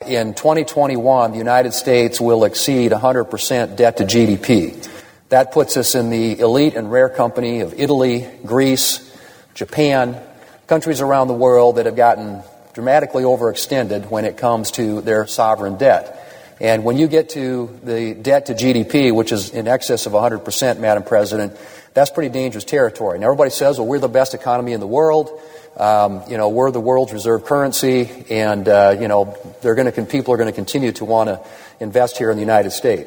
in 2021, the United States will exceed 100% debt to GDP. That puts us in the elite and rare company of Italy, Greece, Japan, countries around the world that have gotten dramatically overextended when it comes to their sovereign debt. And when you get to the debt to GDP, which is in excess of 100%, Madam President, that's pretty dangerous territory. Now, everybody says, well, we're the best economy in the world. We're the world's reserve currency, and people are going to continue to want to invest here in the United States.